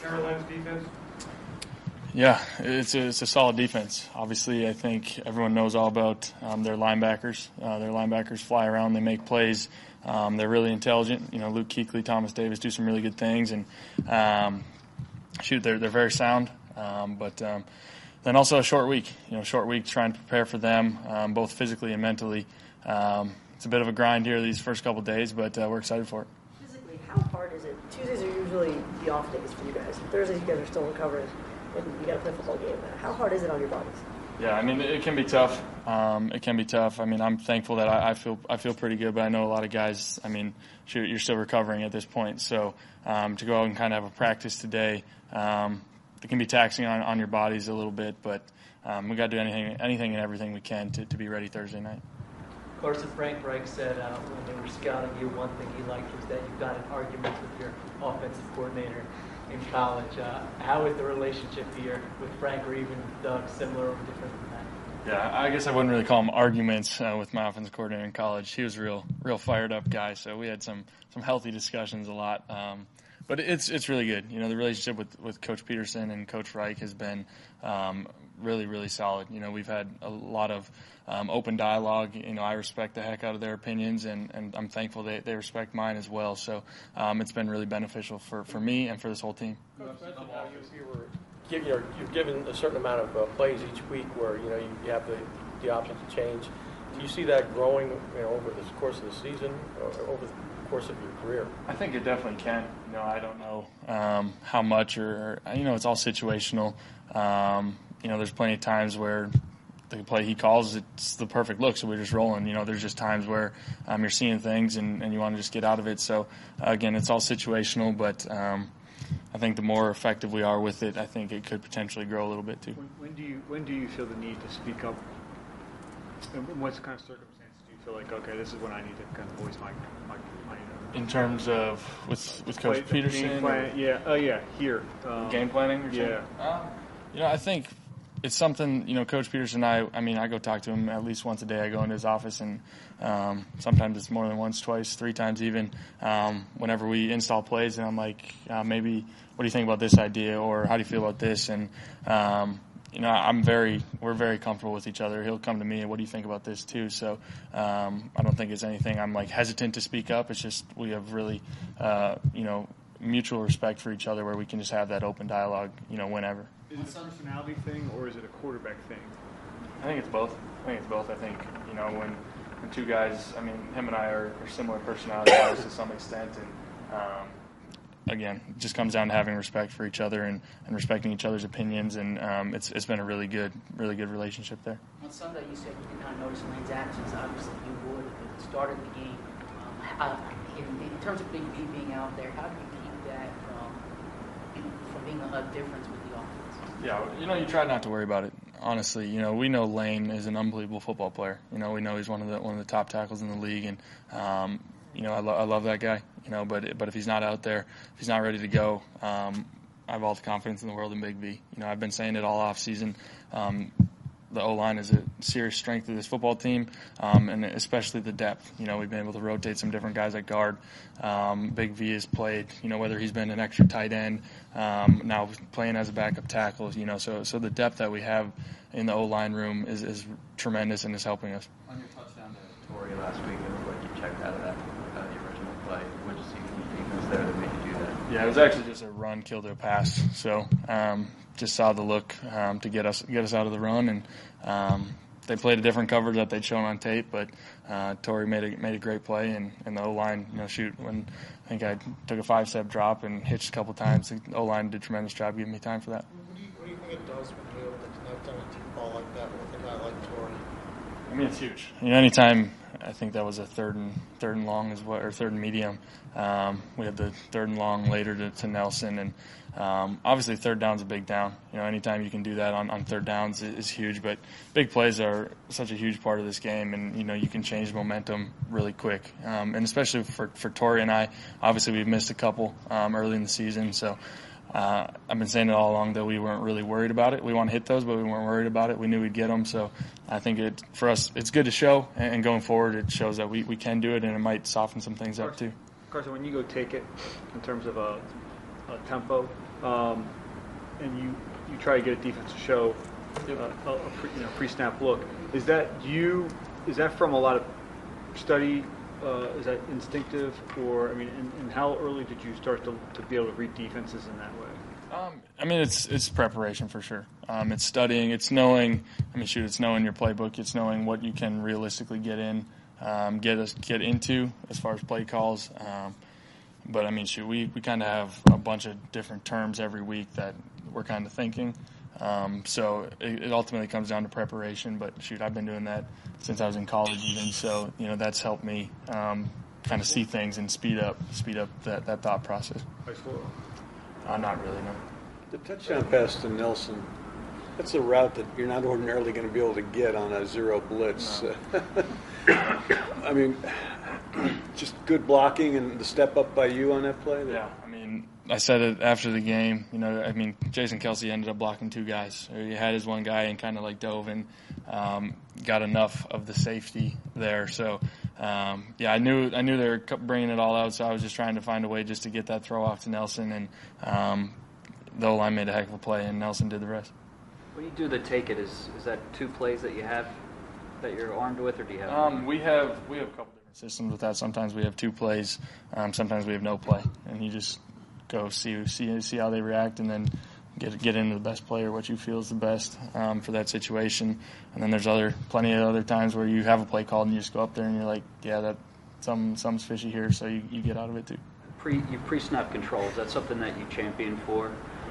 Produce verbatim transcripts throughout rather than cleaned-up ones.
Carolina's defense? Yeah, it's a, it's a solid defense. Obviously, I think everyone knows all about um, their linebackers. Uh, their linebackers fly around, they make plays. Um, they're really intelligent. You know, Luke Kuechly, Thomas Davis do some really good things, and um, shoot, they're they're very sound. Um, but um, then also a short week. You know, short week trying to prepare for them, um, both physically and mentally. Um, it's a bit of a grind here these first couple of days, but uh, we're excited for it. Physically, how hard is it? Tuesdays are usually the off days for you guys. Thursdays, you guys are still recovering, and you got to play a football game. How hard is it on your bodies? Yeah, I mean, it can be tough. Um, it can be tough. I mean, I'm thankful that I, I feel I feel pretty good, but I know a lot of guys, I mean, shoot, you're still recovering at this point. So um, to go out and kind of have a practice today, um, it can be taxing on, on your bodies a little bit, but um, we got to do anything anything and everything we can to, to be ready Thursday night. Carson, Frank Reich said uh, when they were scouting you, one thing he liked was that you got in arguments with your offensive coordinator in college. Uh, how is the relationship here with Frank or even with Doug similar or different than that? Yeah, I guess I wouldn't really call them arguments uh, with my offensive coordinator in college. He was a real, real fired up guy, so we had some, some healthy discussions a lot. Um, but it's it's really good. You know, the relationship with, with Coach Peterson and Coach Reich has been um, really, really solid. You know, we've had a lot of um, open dialogue. You know, I respect the heck out of their opinions, and, and I'm thankful they, they respect mine as well. So um, it's been really beneficial for, for me and for this whole team. Coach, you were give, you know, you've given a certain amount of uh, plays each week where, you know, you, you have the, the option to change. Do you see that growing, you know, over the course of the season or over the course of your career? I think it definitely can. You know, I don't know um, how much or, or, you know, it's all situational. Um, you know, there's plenty of times where the play he calls, it's the perfect look, so we're just rolling. You know, there's just times where um, you're seeing things and, and you want to just get out of it. So, uh, again, it's all situational, but um, I think the more effective we are with it, I think it could potentially grow a little bit too. When, when do you when do you feel the need to speak up? And what kind of circumstances do you feel like, okay, this is when I need to kind of voice my my, my in terms of with with Coach play, Peterson? Game plan, yeah, oh uh, yeah, here. Um, game planning? Or yeah. Um, you know, I think it's something, you know, Coach Peterson and I, I mean, I go talk to him at least once a day. I go into his office, and um, sometimes it's more than once, twice, three times even, um, whenever we install plays. And I'm like, uh, maybe, what do you think about this idea? Or how do you feel about this? And, um, you know, I'm very, we're very comfortable with each other. He'll come to me and, what do you think about this too? So um, I don't think it's anything I'm like hesitant to speak up. It's just we have really, uh, you know, mutual respect for each other where we can just have that open dialogue, you know, whenever. Is it a personality thing or is it a quarterback thing? I think it's both. I think it's both. I think, you know, when, when two guys, I mean, him and I are, are similar personality-wise to some extent, and um, again, it just comes down to having respect for each other and, and respecting each other's opinions, and um, it's it's been a really good, really good relationship there. On Sunday, you said you did not notice Lane's actions. Obviously, you would at the start of the game. Um, uh, in, in terms of Big V being out there, how do you keep that from, from being a, a difference with the offense? Yeah, you know, you try not to worry about it. Honestly, you know, we know Lane is an unbelievable football player. You know, we know he's one of the one of the top tackles in the league, and um, you know, I, lo- I love that guy. You know, but but if he's not out there, if he's not ready to go, um, I have all the confidence in the world in Big V. You know, I've been saying it all off season. Um, the O-line is a serious strength of this football team, um, and especially the depth. You know, we've been able to rotate some different guys at guard. Um, Big V has played, you know, whether he's been an extra tight end, um, now playing as a backup tackle, you know, so so the depth that we have in the O-line room is, is tremendous and is helping us. On your touchdown to Torrey last week, it looked like you checked out of that, uh, the original play. What did you see from the defense there that made you do that? Yeah, it was actually just a run, kill to a pass. So um, just saw the look um, to get us get us out of the run, and um, they played a different coverage that they'd shown on tape, but uh, Torrey made a made a great play, and, and the O-line, you know, shoot, when I think I took a five-step drop and hitched a couple times, the O-line did a tremendous job giving me time for that. What do you, what do you think it does when you're able to connect on a deep ball like that with a guy like Torrey? I mean, it's huge. You know, anytime, I think that was a third and third and long as well, or third and medium. Um, we had the third and long later to, to Nelson, and um, obviously third down's a big down. You know, anytime you can do that on, on third downs is, is huge. But big plays are such a huge part of this game, and you know you can change momentum really quick. Um, and especially for for Torrey and I, obviously we've missed a couple um, early in the season, so. Uh, I've been saying it all along that we weren't really worried about it. We want to hit those, but we weren't worried about it. We knew we'd get them. So I think it for us, it's good to show, and going forward, it shows that we, we can do it, and it might soften some things Carson, up too. Carson, when you go take it in terms of a uh, tempo, um, and you, you try to get a defense to show uh, a, a pre, you know, pre-snap look. Is that you? Is that from a lot of study? Uh, is that instinctive, or I mean, and, and how early did you start to, to be able to read defenses in that way? Um, I mean, it's it's preparation for sure. Um, it's studying. It's knowing. I mean, shoot, it's knowing your playbook. It's knowing what you can realistically get in, um, get us get into as far as play calls. Um, but I mean, shoot, we we kind of have a bunch of different terms every week that we're kind of thinking. Um, so it, it ultimately comes down to preparation. But shoot, I've been doing that since I was in college, even. So you know, that's helped me um, kind of see things and speed up speed up that, that thought process. High school. Uh, not really, no. The touchdown pass to Nelson, that's a route that you're not ordinarily going to be able to get on a zero blitz. No. I mean, just good blocking and the step up by you on that play? Yeah, I mean, I said it after the game. You know, I mean, Jason Kelsey ended up blocking two guys. He had his one guy and kind of like dove and um, got enough of the safety there. So, um, yeah, I knew I knew they were bringing it all out, so I was just trying to find a way just to get that throw off to Nelson. And um, the O-line made a heck of a play, and Nelson did the rest. When you do the take it, is is that two plays that you have that you're armed with, or do you have? Um, we have we have a couple different systems with that. Sometimes we have two plays. Um, sometimes we have no play, and you just go see see see how they react, and then get get into the best player, what you feel is the best um, for that situation. And then there's other plenty of other times where you have a play called and you just go up there and you're like, yeah, that some something's fishy here, so you, you get out of it too. Pre you pre-snap control, is that something that you champion for?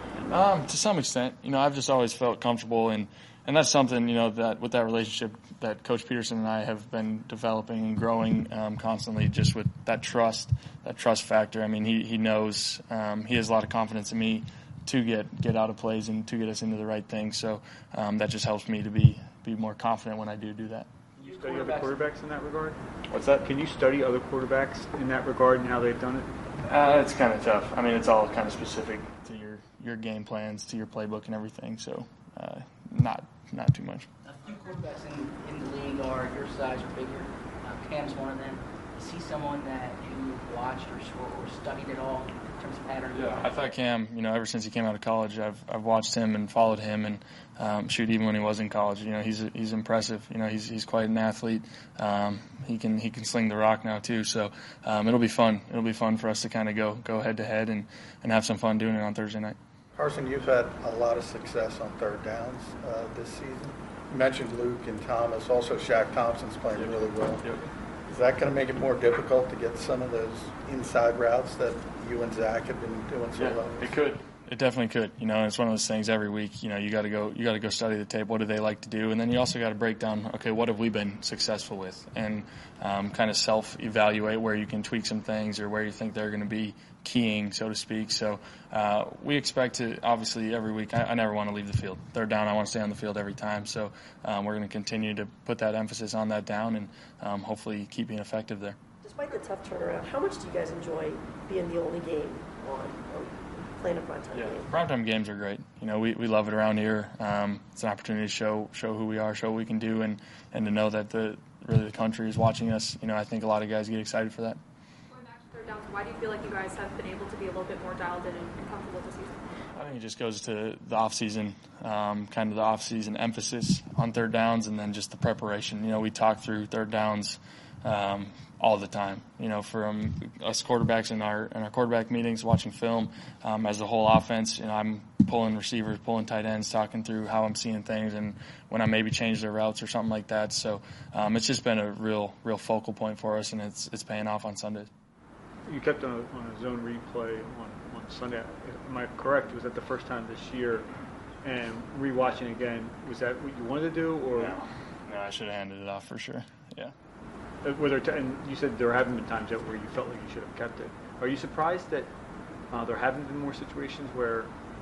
Um, to some extent, you know, I've just always felt comfortable, and, and that's something, you know, that with that relationship that Coach Peterson and I have been developing and growing um, constantly, just with that trust, that trust factor. I mean, he he knows um, he has a lot of confidence in me to get get out of plays and to get us into the right thing. So um, that just helps me to be be more confident when I do do that. Can you study other quarterbacks in that regard? What's that? Can you study other quarterbacks in that regard and how they've done it? Uh, it's kind of tough. I mean, it's all kind of specific to your, your game plans, to your playbook and everything. So, uh, not not too much. A few quarterbacks in, in the league are your size or bigger. Uh, Cam's one of them. Is he someone that you watched or, or studied at all in terms of pattern? Yeah, I thought Cam, you know, ever since he came out of college, I've I've watched him and followed him, and um, shoot, even when he was in college, you know, he's he's impressive. You know, he's he's quite an athlete. Um, he can he can sling the rock now too. So um, it'll be fun. It'll be fun for us to kind of go go head to head and and have some fun doing it on Thursday night. Carson, you've had a lot of success on third downs uh, this season. You mentioned Luke and Thomas. Also, Shaq Thompson's playing Yep. really well. Yep. Is that going to make it more difficult to get some of those inside routes that you and Zach have been doing so well? It could. It definitely could. You know, it's one of those things every week, you know, you got to go, you got to go study the tape. What do they like to do? And then you also got to break down, okay, what have we been successful with? And um, kind of self-evaluate where you can tweak some things or where you think they're going to be keying, so to speak. So uh, we expect to, obviously, every week, I, I never want to leave the field. Third down, I want to stay on the field every time. So um, we're going to continue to put that emphasis on that down and um, hopefully keep being effective there. Despite the tough turnaround, how much do you guys enjoy being the only game on, or playing a primetime Yeah, game? primetime games are great. You know, we, we love it around here. Um, it's an opportunity to show show who we are, show what we can do, and, and to know that the really the country is watching us. You know, I think a lot of guys get excited for that. Going back to third downs, why do you feel like you guys have been able to be a little bit more dialed in and comfortable this season? I think it just goes to the off-season, um, kind of the off-season emphasis on third downs, and then just the preparation. You know, we talk through third downs um, all the time. You know, from us quarterbacks in our in our quarterback meetings, watching film, um, as a whole offense. You know, I'm pulling receivers, pulling tight ends, talking through how I'm seeing things, and when I maybe change their routes or something like that. So um, it's just been a real real focal point for us, and it's it's paying off on Sundays. You kept on a, on a zone replay on, on Sunday. Am I correct? Was that the first time this year? And rewatching again, was that what you wanted to do, or No, no I should have handed it off for sure. Yeah. Uh, Were there t- and you said there haven't been times yet where you felt like you should have kept it. Are you surprised that uh, there haven't been more situations where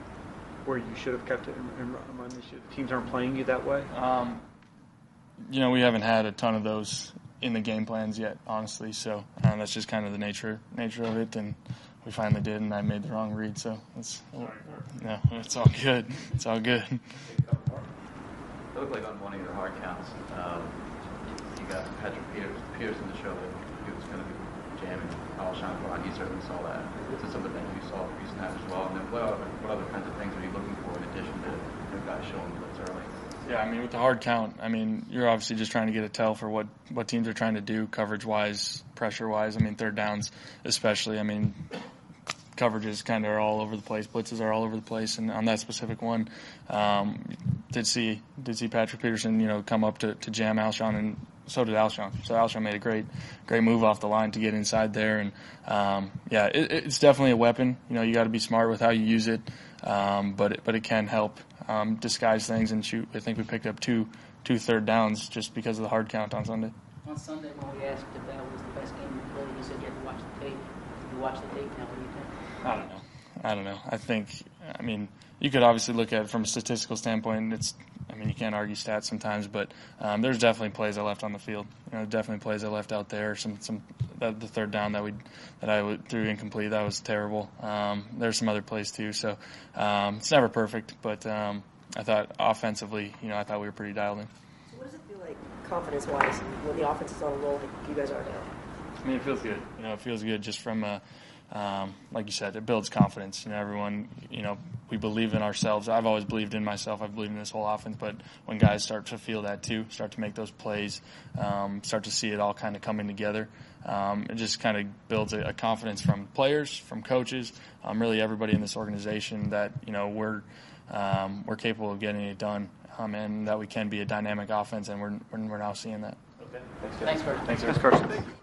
where you should have kept it and, and run this year? Teams aren't playing you that way? Um, you know, we haven't had a ton of those in the game plans yet, honestly. So um, that's just kind of the nature nature of it. And we finally did, and I made the wrong read. So it's no, it's all good. It's all good. It looked like on one of your hard counts, um, you got Patrick Peters, Peterson to show that he was going to be jamming Alshon a lot. You certainly saw that. Is it something that you saw pre-snap as well? And then what other, what other kinds of things are you looking for in addition to you know, guys showing blitz early? Yeah, I mean, with the hard count, I mean, you're obviously just trying to get a tell for what, what teams are trying to do, coverage-wise, pressure-wise. I mean, third downs especially. I mean, coverages kind of are all over the place. Blitzes are all over the place. And on that specific one, um, did see did see Patrick Peterson, you know, come up to, to jam Alshon, and so did Alshon. So Alshon made a great great move off the line to get inside there. And, um, yeah, it, it's definitely a weapon. You know, you got to be smart with how you use it, um, but, it, but it can help um, disguise things. And shoot, I think we picked up two, two third downs just because of the hard count on Sunday. On Sunday, when we asked if that was the best game you played, you said you had to watch the tape. You watch the tape now. What do you think? I don't know. I don't know. I think, I mean, you could obviously look at it from a statistical standpoint. It's, I mean, you can't argue stats sometimes, but um, there's definitely plays I left on the field. You know, definitely plays I left out there. Some, some that, the third down that we that I would, threw incomplete, that was terrible. Um, there's some other plays too. So um, it's never perfect, but um, I thought offensively, you know, I thought we were pretty dialed in. So what does it feel like confidence-wise when the offense is on a roll like you guys are now? I mean, it feels good. You know, it feels good just from, uh, um, like you said, it builds confidence. You know, everyone, you know, we believe in ourselves. I've always believed in myself. I've believed in this whole offense. But when guys start to feel that too, start to make those plays, um, start to see it all kind of coming together, um, it just kind of builds a, a confidence from players, from coaches, um, really everybody in this organization that, you know, we're um, we're capable of getting it done, um, and that we can be a dynamic offense, and we're we're, we're now seeing that. Okay. Thanks, Carson. Thanks, Thanks, Carson.